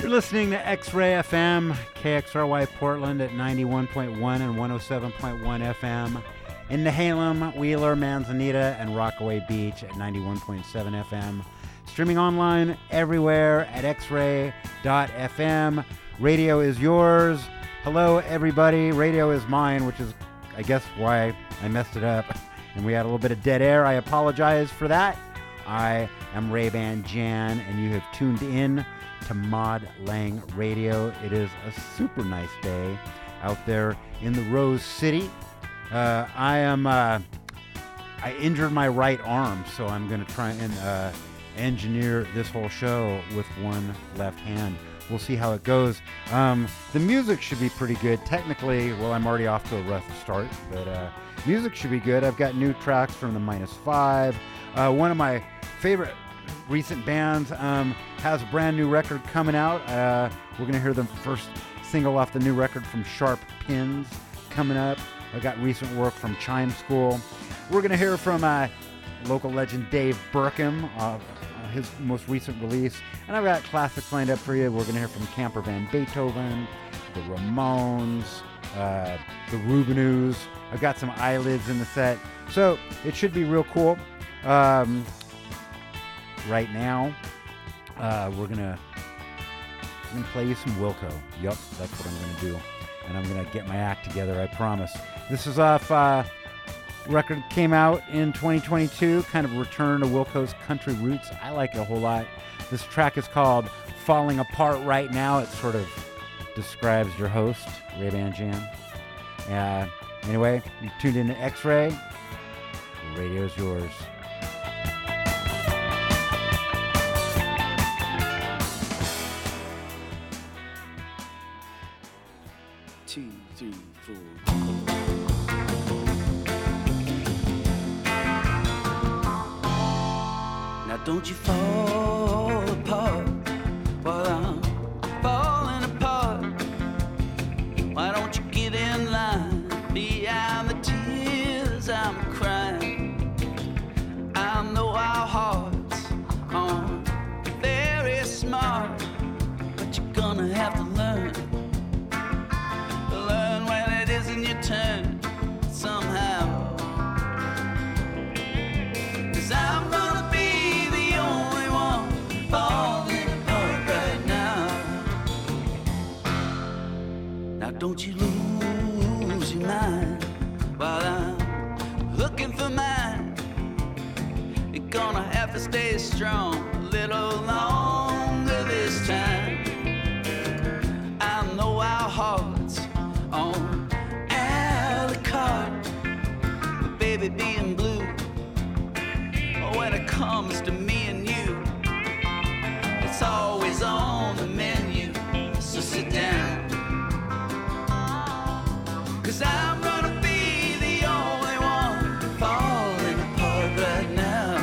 You're listening to X-Ray FM, KXRY Portland at 91.1 and 107.1 FM. In Nehalem, Wheeler, Manzanita, and Rockaway Beach at 91.7 FM. Streaming online everywhere at xray.fm. Radio is yours. Hello, everybody. Radio is mine, which is, I guess, why I messed it up. And we had a little bit of dead air. I apologize for that. I am Ray-Ban Jan, and you have tuned in to Mod Lang Radio. It is a super nice day out there in the Rose City. I injured my right arm, so I'm going to try and engineer this whole show with one left hand. We'll see how it goes. The music should be pretty good. Technically, well, I'm already off to a rough start, but music should be good. I've got new tracks from the -5. One of my favorite recent bands has a brand new record coming out. We're going to hear the first single off the new record from Sharp Pins coming up. I got recent work from Chime School. We're going to hear from local legend Dave Burkham, his most recent release. And I've got classics lined up for you. We're going to hear from Camper Van Beethoven, the Ramones, the Rubinoos. I've got some Eyelids in the set. So it should be real cool. Right now, we're gonna play you some Wilco. Yup, that's what I'm gonna do, and I'm gonna get my act together. I promise. This is off record came out in 2022. Kind of return to Wilco's country roots. I like it a whole lot. This track is called "Falling Apart Right Now." It sort of describes your host, Ray-Ban Jan. Anyway, you tuned in to X-Ray. The radio's yours. 2, 3, 4. Now don't you fall apart while I'm falling apart. Why don't you get in line behind the tears I'm crying? I know our hearts aren't very smart, but you're gonna have to learn when it isn't your turn somehow. 'Cause I'm gonna be the only one falling apart right now. Now don't you lose your mind while I'm looking for mine. You're gonna have to stay strong a little longer this time. I know our hearts on a la carte, baby being blue. When it comes to me and you, it's always on the menu. So sit down, 'cause I'm gonna be the only one falling apart right now.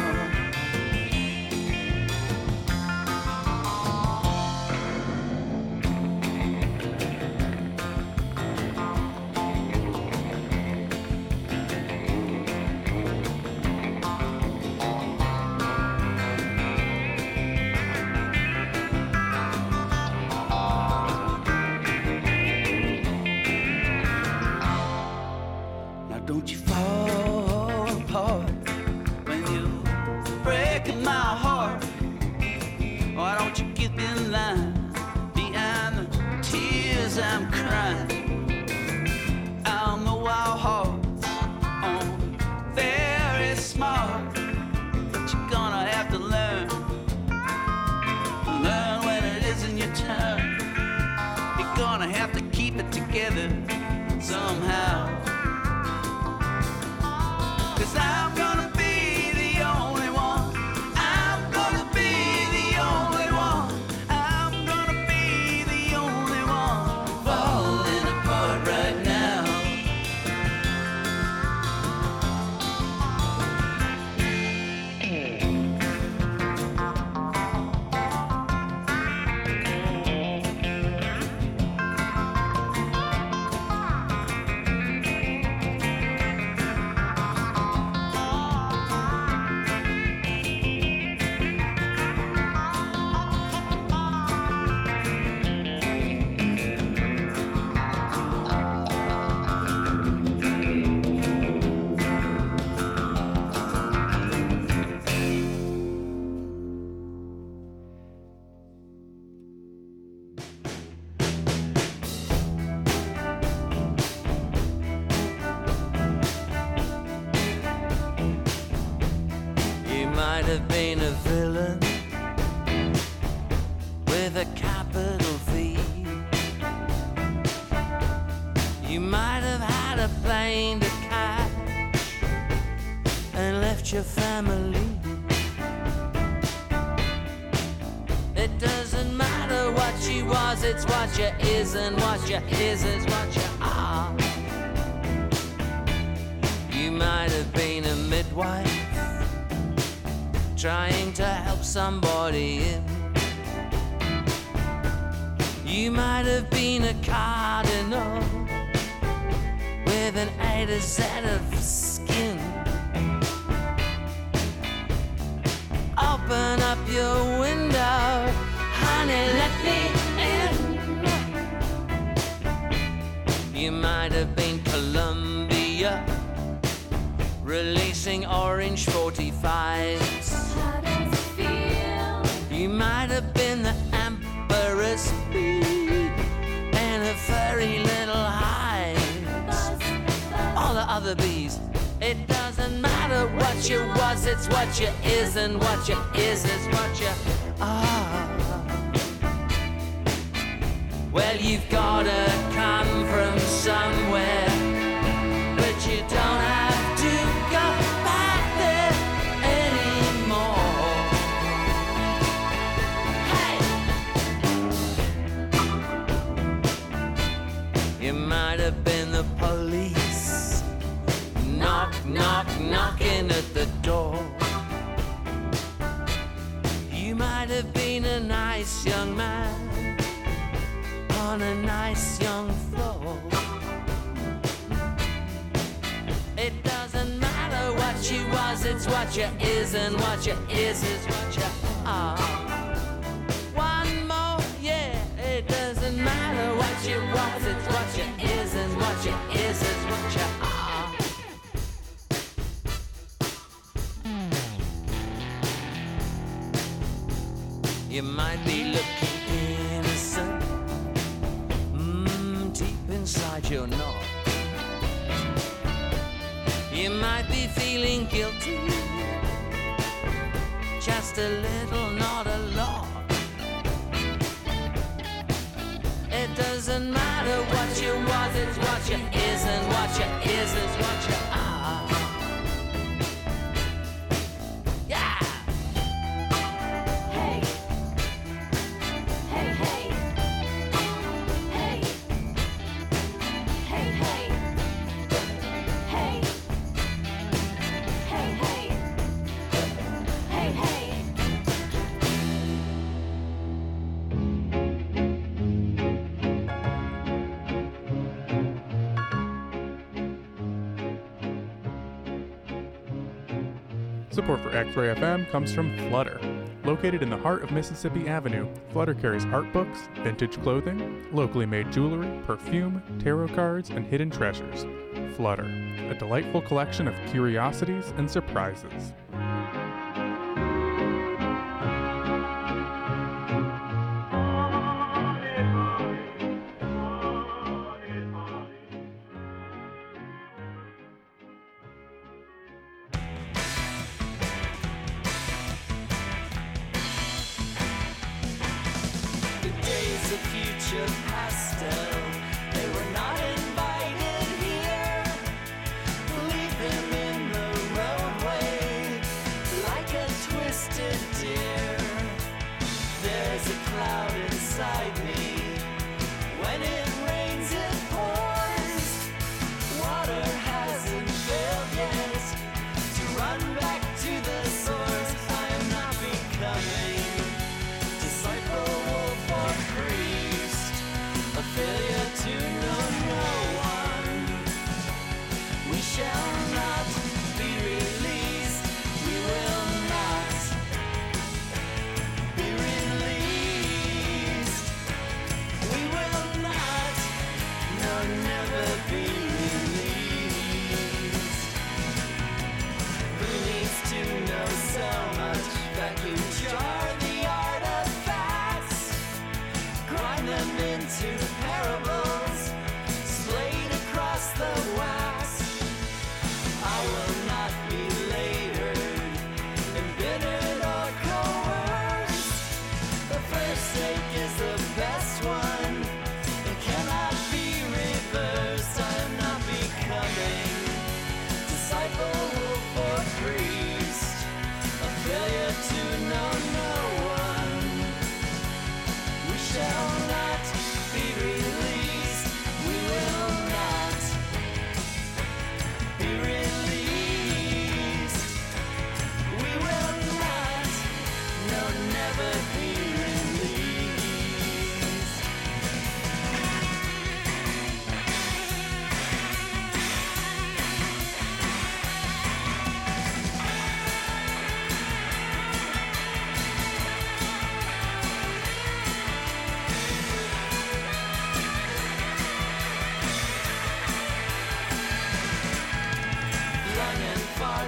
might have been a villain with a capital V. You might have had a plane to catch and left your family. It doesn't matter what you was, it's what you is, and what you is what you are. You might have been a midwife trying to help somebody in. You might have been a cardinal with an A to Z of skin. Open up your window, honey, let me in. You might have been Columbia, releasing orange 45s. How does it feel? You might have been the Emperor's bee and a furry little hive. All the other bees. It doesn't matter what you was, it's what you is, and what you is what you are. Well, you've gotta come from somewhere, but you don't have to go back there anymore. Hey! You might have been the police, knock, knock, knocking at the door. You might have been a nice young man on a nice young floor. It doesn't matter what you was, it's what you is, and what you is what you are. One more, yeah, it doesn't matter what you was, it's what you is, and what you is what you are. You might be looking innocent, deep inside your knob. You might be feeling guilty, just a little, not a lot. It doesn't matter what you was, it's what you is, and what you is what you are. Yeah! Hey. Hey, hey. Hey. Hey, hey. Hey. Hey, hey. Hey, hey. Support for X-Ray FM comes from Flutter. Located in the heart of Mississippi Avenue, Flutter carries art books, vintage clothing, locally made jewelry, perfume, tarot cards, and hidden treasures. Flutter, a delightful collection of curiosities and surprises. The days of future pastel, they were not invited here. Leave them in the roadway like a twisted deer. There's a cloud inside me. When it rains, it pours. Water hasn't failed yet to run back to the source. I am not becoming disciple, wolf, or priest, a failure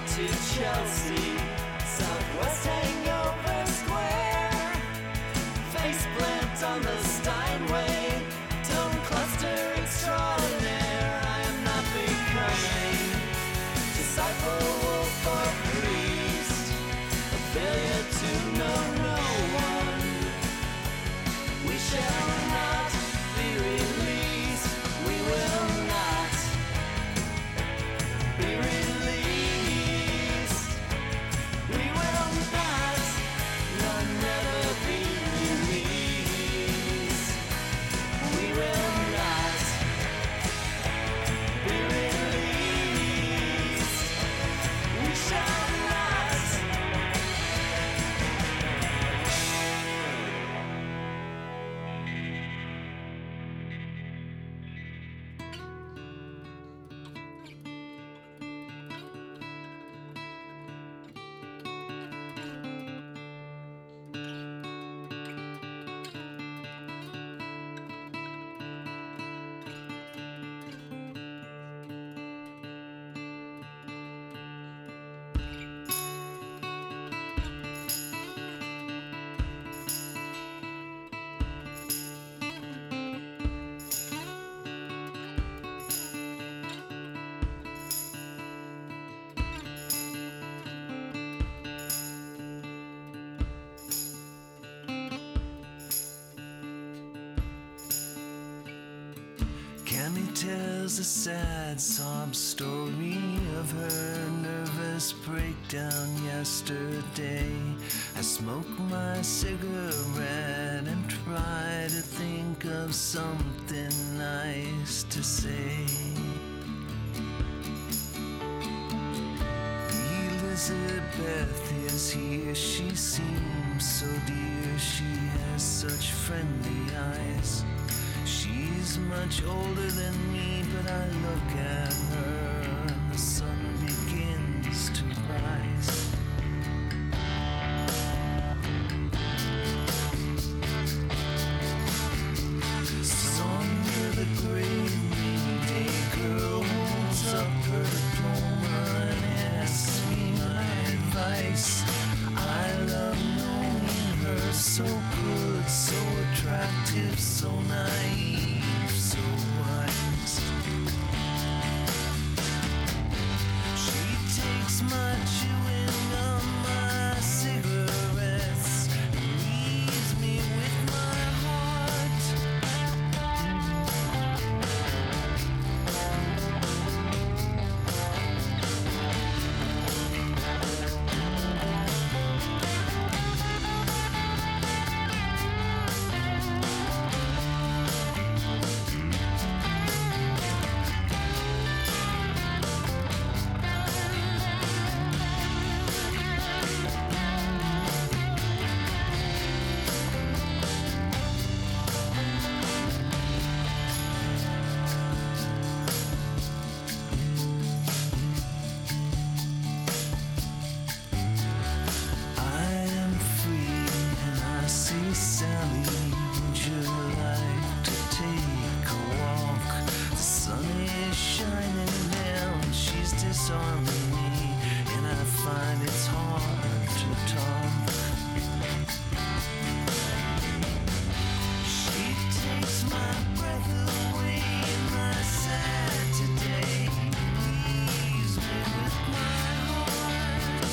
to Chelsea, Southwest Hangover Square, face plant on the Steinway, tone cluster extraordinaire. I am not becoming disciple, wolf, or priest, a failure to know no one. We shall not be released. We will not be released. We will not, nor never be released. We will not be released. We shall not. Cammy tells a sad sob story of her nervous breakdown yesterday. I smoke my cigarette and try to think of something nice to say. Elizabeth is here, she seems so dear, she has such friendly eyes. She's much older than me, but I look at her and the sun begins to rise. So under the great rainy girl holds up her diploma and asks me my advice. I love knowing her, so good, so attractive, so naive, so wise. She takes my chewing gum, my cigarettes, and leaves me with my heart. I am free and I see Sally. Would you like to take a walk? The sun is shining down, she's disarming me, and I find it's hard to talk. She takes my breath away in my Saturday, leaves me with my heart.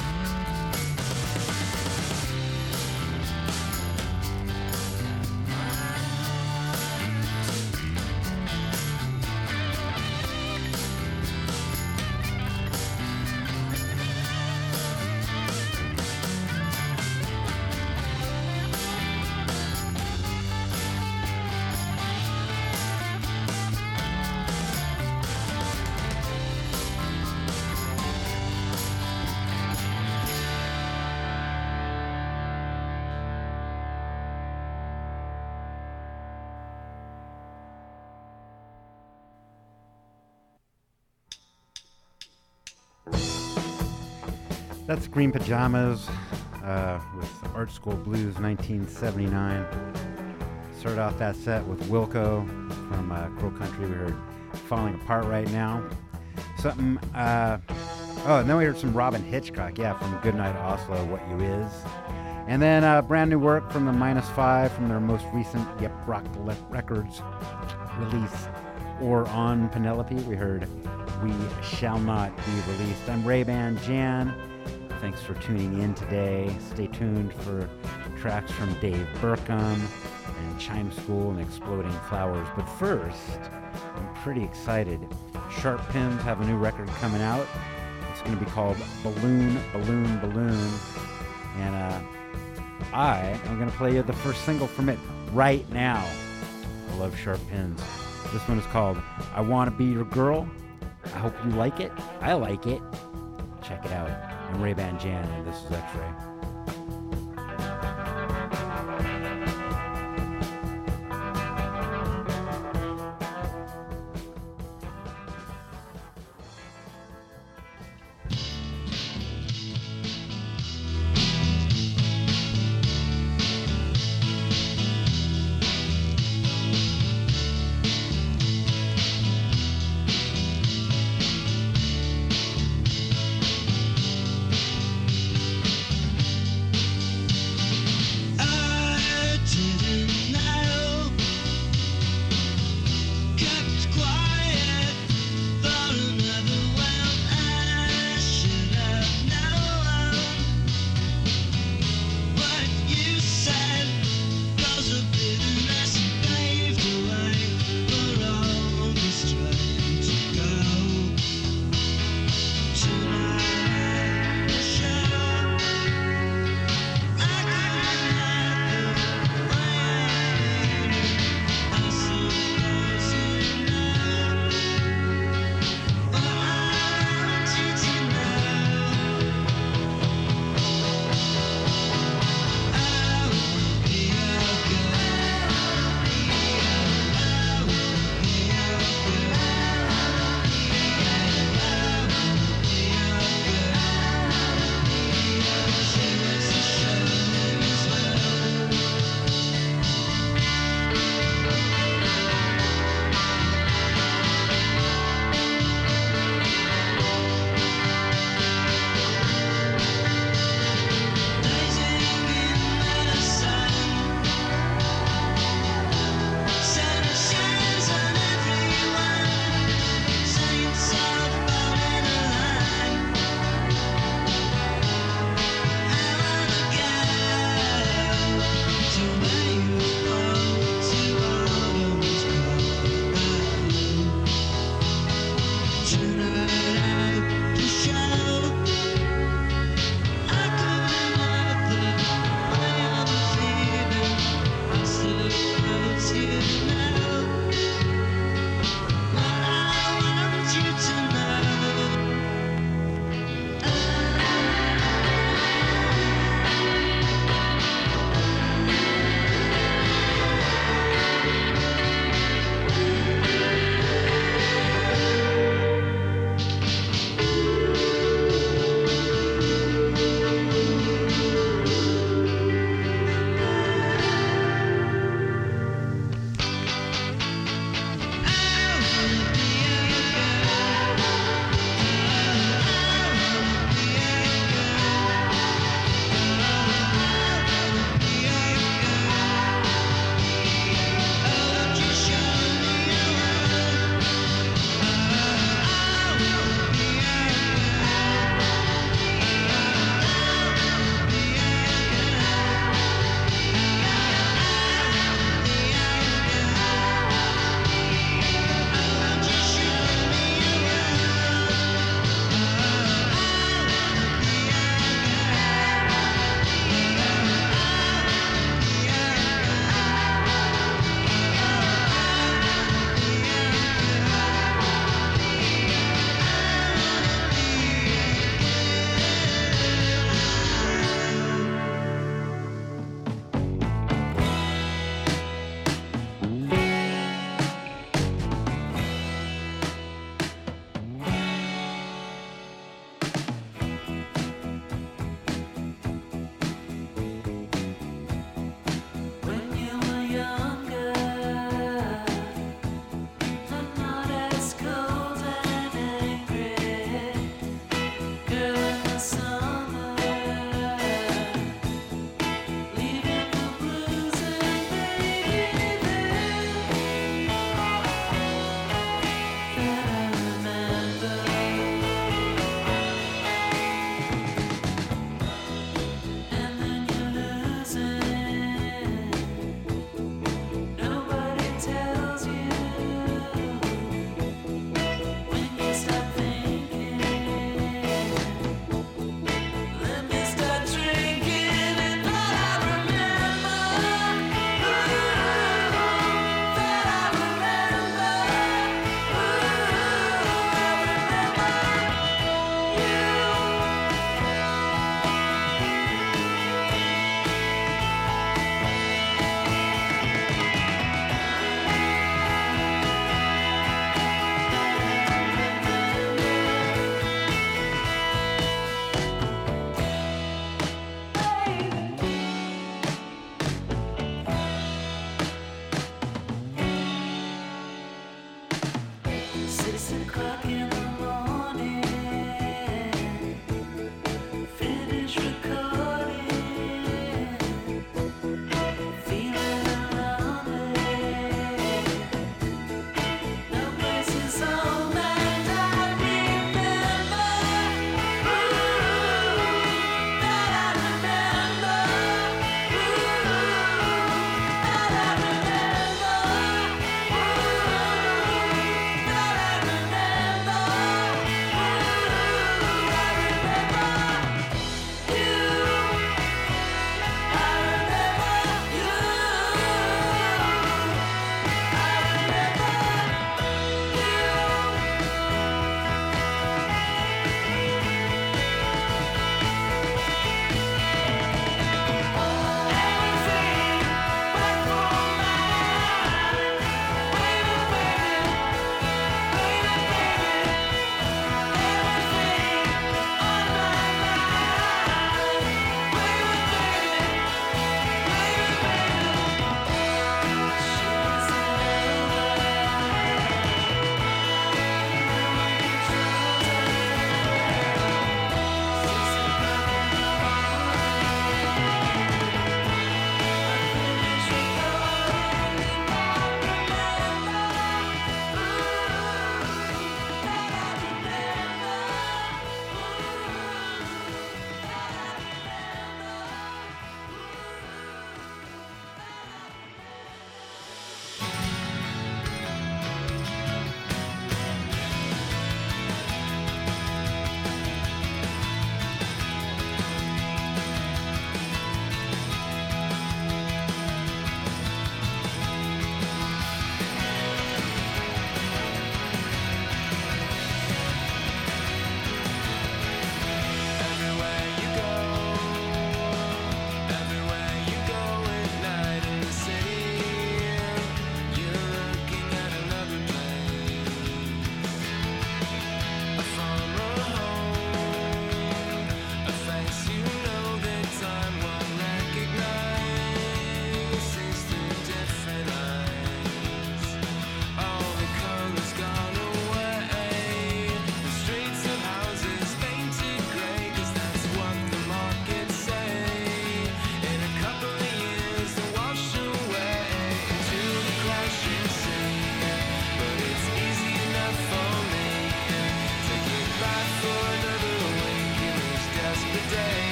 That's Green Pajamas with Art School Blues 1979. Started off that set with Wilco from Crow Country. We heard Falling Apart Right Now. Something Oh, and then we heard some Robin Hitchcock, yeah, from Goodnight Oslo, What You Is. And then brand new work from the Minus Five from their most recent Yep Rock Records release, or on Penelope. We heard We Shall Not Be Released. I'm Ray-Ban Jan. Thanks for tuning in today. Stay tuned for tracks from Dave Burkham and Chime School and Exploding Flowers. But first, I'm pretty excited. Sharp Pins have a new record coming out. It's going to be called Balloon, Balloon, Balloon. And I am going to play you the first single from it right now. I love Sharp Pins. This one is called I Want to Be Your Girl. I hope you like it. I like it. Check it out. I'm Ray-Ban Jan, and this is X-Ray.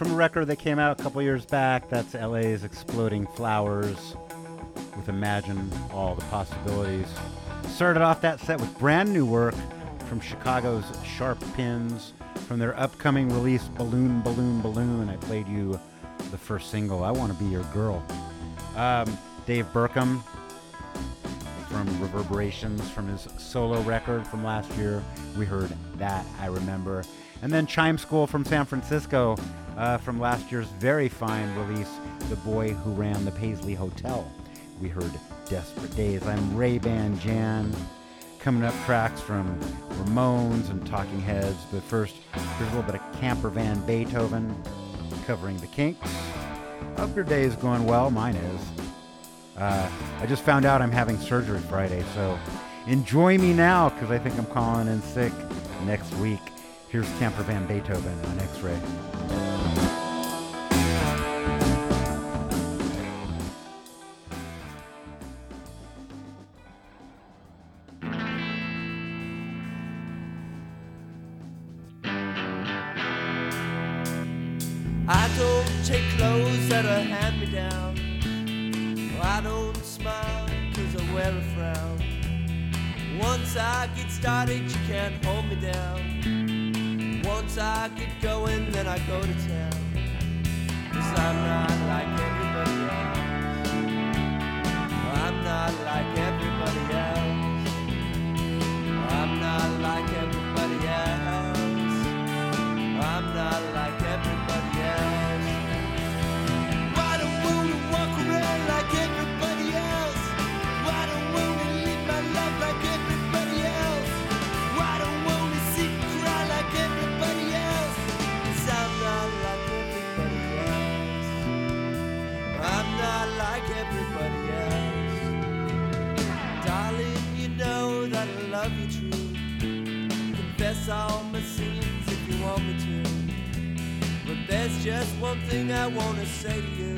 from a record that came out a couple years back. That's LA's Exploding Flowers with Imagine All the Possibilities. Started off that set with brand new work from Chicago's Sharp Pins from their upcoming release Balloon, Balloon, Balloon. I played you the first single, I Want to Be Your Girl. Dave Burkham from Reverberations from his solo record from last year. We heard That I Remember. And then Chime School from San Francisco from last year's very fine release, The Boy Who Ran the Paisley Hotel. We heard Desperate Days. I'm Ray-Ban Jan. Coming up, tracks from Ramones and Talking Heads. But first, here's a little bit of Camper Van Beethoven covering the Kinks. Hope your day is going well. Mine is. I just found out I'm having surgery Friday, so enjoy me now because I think I'm calling in sick next week. Here's Camper Van Beethoven on X-Ray. I don't take clothes that are hand-me-down. I don't smile cause I wear a frown. Once I get started, you can't hold me down. Once I get going, then I go to town. Cause I'm not like everybody else. I'm not like everybody else. I'm not like everybody else. I'm not like everybody else. I don't wanna walk around like everybody else. I don't wanna live my life like everybody else. I don't wanna sit and cry like everybody else. 'Cause I'm not like everybody else. I'm not like everybody else. Darling, you know that I love you true. Confess all my sins if you want me to. But there's just one thing I wanna say to you.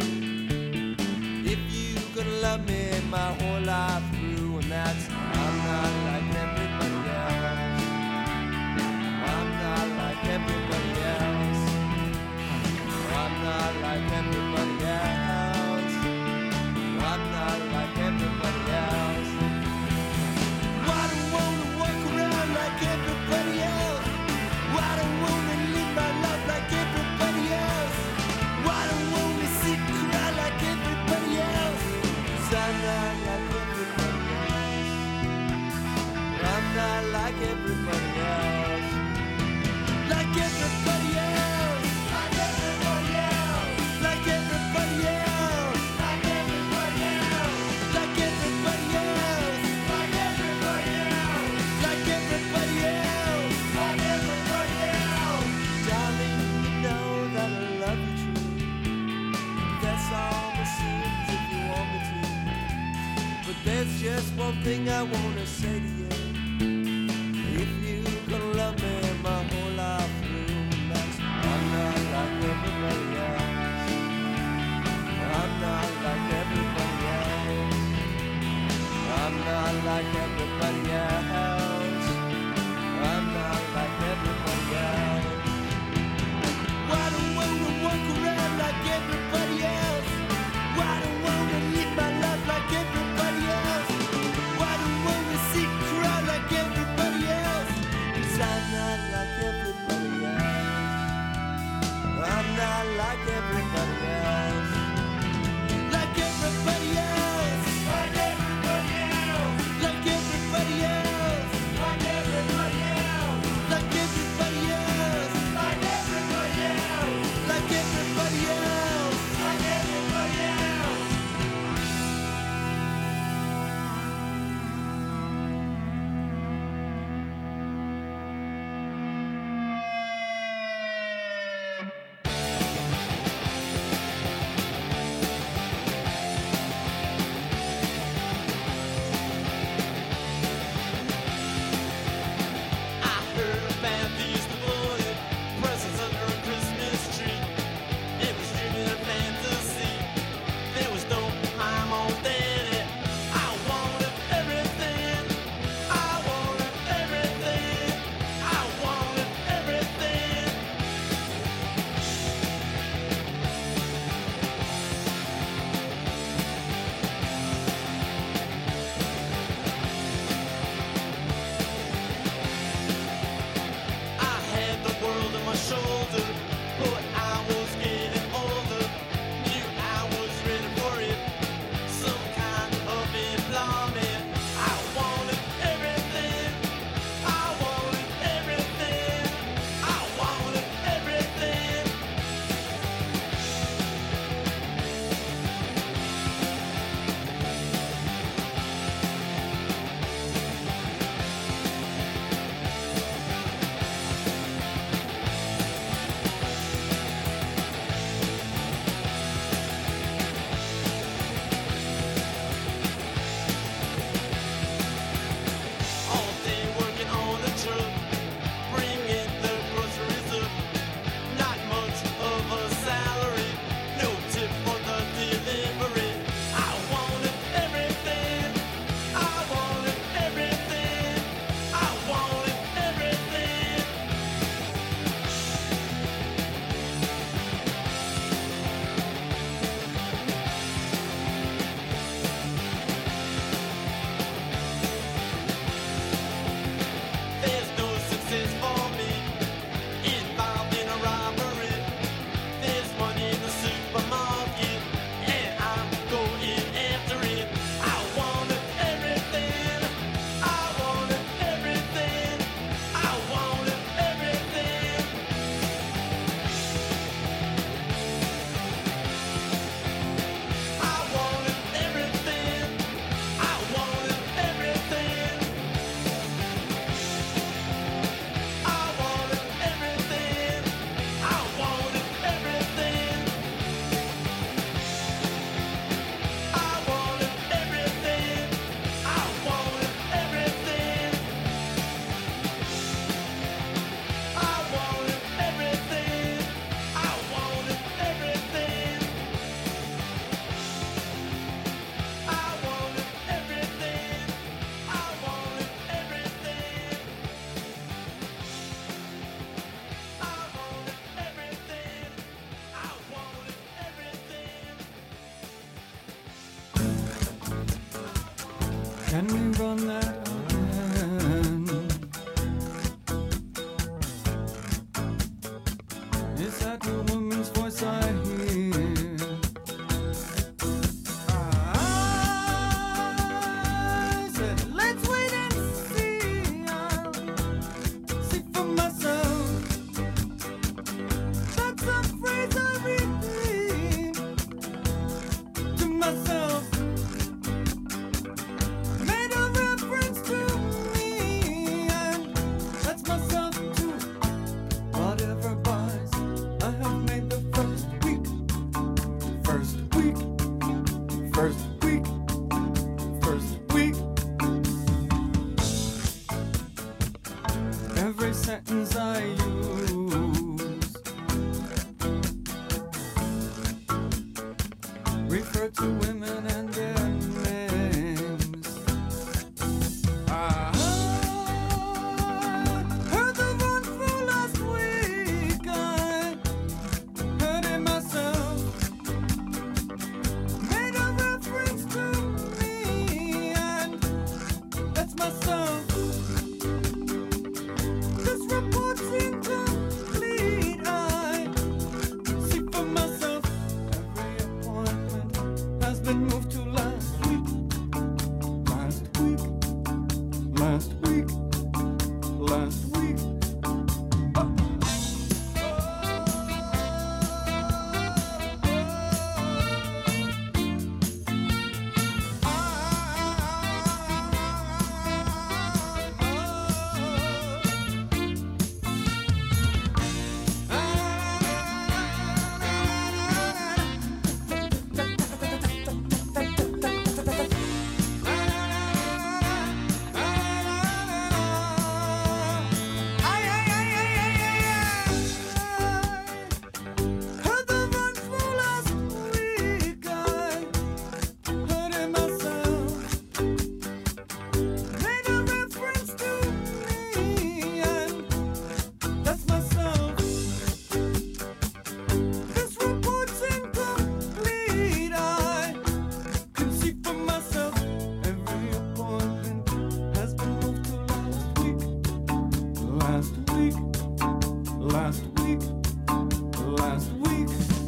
If you gonna love me my whole life through, and that's I'm not like everybody else. I'm not like everybody else. I'm not like everybody else. I'm not like everybody else. I don't wanna walk around like everybody else. I don't wanna live my life like everybody else. I don't wanna sit and cry like everybody else. 'Cause I'm not like everybody else. I'm not like everybody else. Like everybody else. Like everybody else. Like everybody else. Like everybody else. Like everybody else. Like everybody else. Like everybody else. Like everybody else. Darling, you know that I love you true. That's all my sins if you want me to. But there's just one thing I wanna say to you. If you gonna love me my whole life through, that's I'm not like everybody else. I'm not like everybody else. I'm not like everybody else. I'm not like everybody else. I don't wanna walk around like everybody else. I don't wanna live my life like everybody else. I don't wanna sit and cry like everybody else. 'Cause I'm not like everybody else. I'm not like everybody else. Like everybody else. Like everybody else. Like everybody else. Can we run that again? Is that the woman's voice I hear? I said, let's wait and see. I'll see for myself. That's a phrase I repeat to myself. Made a reference to me, and that's myself too. Whatever buys, I have made the first week, first week, first week, first week. Every sentence I use refer to women and their names. I heard the one from last week. I heard it myself. Made a reference to me, and that's myself. This report's incomplete. I see for myself. Every appointment has been moved to last week. Last week. Last week. Last week. Heard the one from last week. I heard it myself. Made a reference to me, and that's myself. This report's incomplete. I can see for myself. Every appointment has been moved to last week. Last week. Last week. Last week.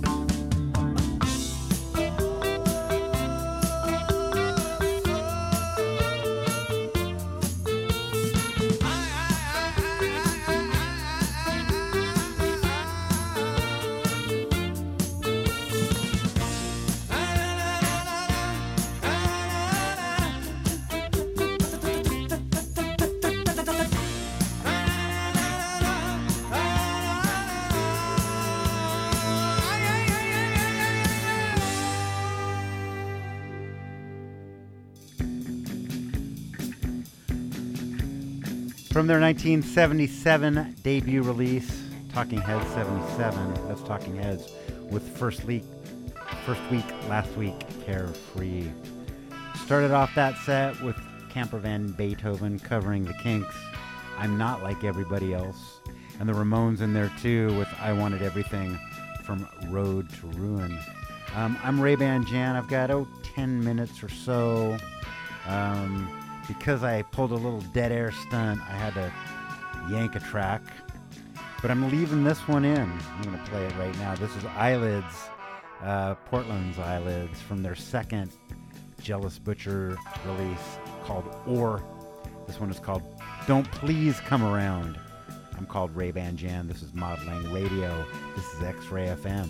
From their 1977 debut release, Talking Heads 77, that's Talking Heads, with first week, last week, Carefree. Started off that set with Camper Van Beethoven covering the Kinks, I'm Not Like Everybody Else, and the Ramones in there too with I Wanted Everything from Road to Ruin. I'm Ray-Ban Jan. I've got 10 minutes or so. Because I pulled a little dead air stunt, I had to yank a track. But I'm leaving this one in. I'm going to play it right now. This is Eyelids, Portland's Eyelids, from their second Jealous Butcher release called Or. This one is called Don't Please Come Around. I'm called Ray-Ban Jan. This is Modeling Radio. This is X-Ray FM.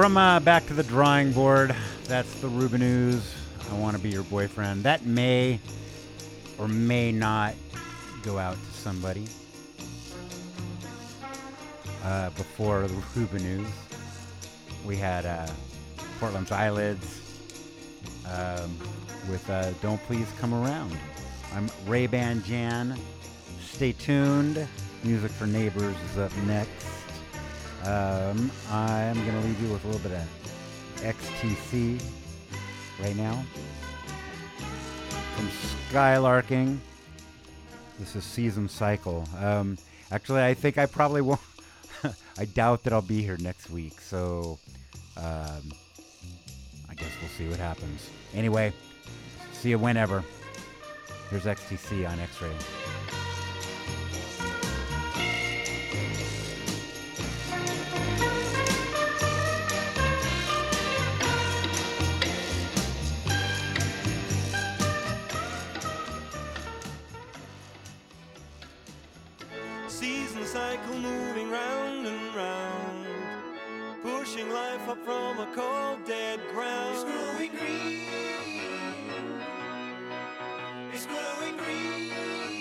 From Back to the Drawing Board, that's the Rubenews, I Want to Be Your Boyfriend. That may or may not go out to somebody. Before the Rubenews, we had Portland's Eyelids with Don't Please Come Around. I'm Ray-Ban Jan. Stay tuned. Music for Neighbors is up next. I'm going to leave you with a little bit of XTC right now. From Skylarking. This is Season Cycle. Actually, I think I probably won't. I doubt that I'll be here next week, so I guess we'll see what happens. Anyway, see you whenever. Here's XTC on X-Ray. Season cycle moving round and round, pushing life up from a cold dead ground. It's growing green. It's growing green.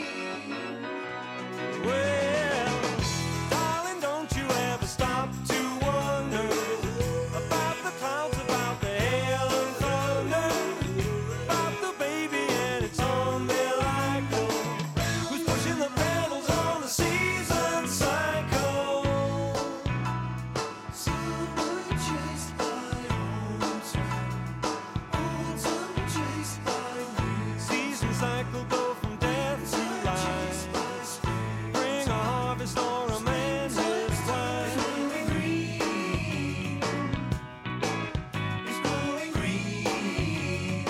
Well, darling, don't you ever stop to wonder about the clouds, about the hail and thunder, about the baby and its umbilical, who's pushing the pedals on the season cycle. Someone chased by autumn chased by wind. Season cycle go from death to life, bring a harvest or a man his time. It's growing green.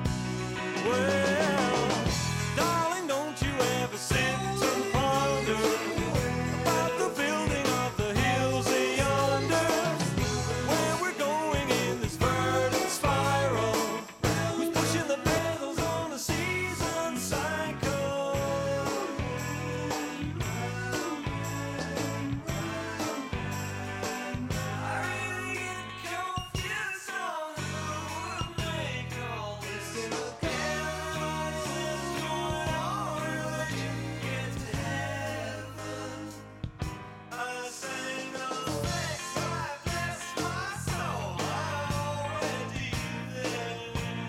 Well, darling, don't you ever sit and ponder about the building of the hills yonder, where we're going in this verdant spiral, who's pushing the pedals on the season cycle. I really get confused on who would make all this chaos going on when you get to heaven. I sang of sex, I bless my soul, I'm already there.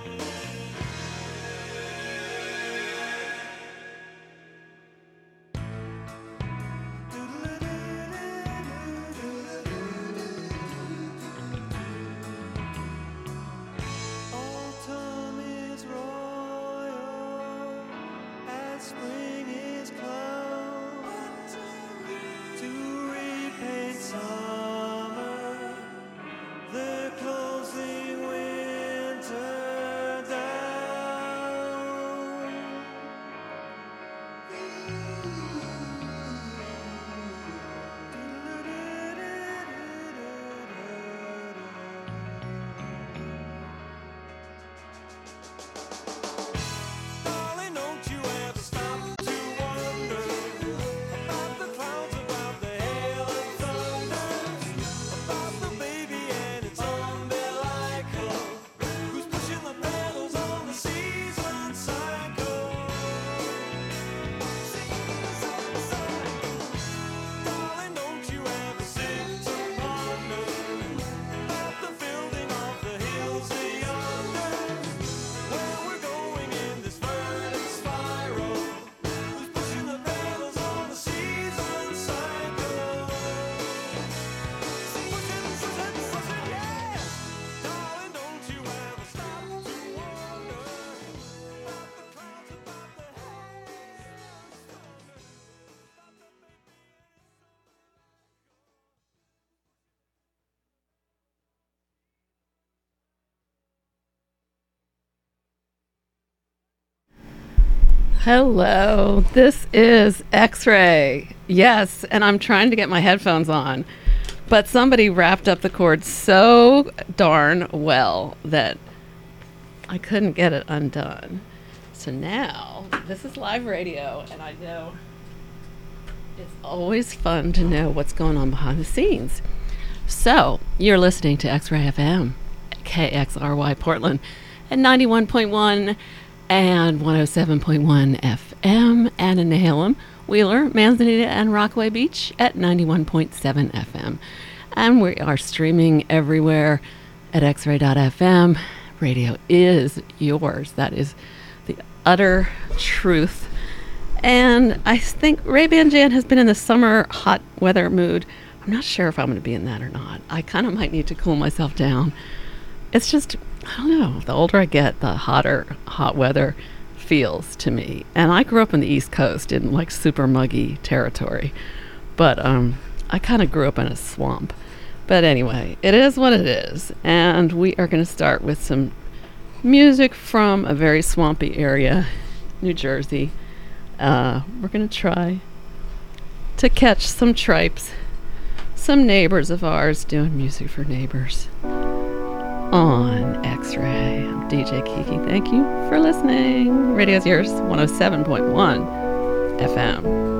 Autumn is royal, as spring is cloud, to repaint summer, they're closing winter down. Darling, don't you ever stop to wonder about the clouds, about the hail and thunder, about the baby and its umbilical, who's pushing the pedals on the season cycle. Darling, don't you ever sit and ponder about the building of the hills yonder, where we're going in this verdant spiral, who's pushing the pedals on the season cycle. Yeah. Darling, don't you ever stop to wonder about the clouds, about the Hello, this is X-Ray. Yes, and I'm trying to get my headphones on, but somebody wrapped up the cord so darn well that I couldn't get it undone. So now, this is live radio, and I know it's always fun to know what's going on behind the scenes. So, you're listening to X-Ray FM, KXRY Portland, at 91.1 and 107.1 FM, and in Nehalem, Wheeler, Manzanita, and Rockaway Beach at 91.7 FM. And we are streaming everywhere at xray.fm. Radio is yours. That is the utter truth. And I think Ray-Ban Jan has been in the summer hot weather mood. I'm not sure if I'm going to be in that or not. I kind of might need to cool myself down. It's just, I don't know, the older I get, the hotter hot weather feels to me. And I grew up on the East Coast in like super muggy territory. But I kind of grew up in a swamp. But anyway, it is what it is. And we are going to start with some music from a very swampy area, New Jersey. We're going to try to catch some tripes, some neighbors of ours doing music for neighbors on X-Ray. I'm DJ Kiki. Thank you for listening. Radio's yours, 107.1 FM.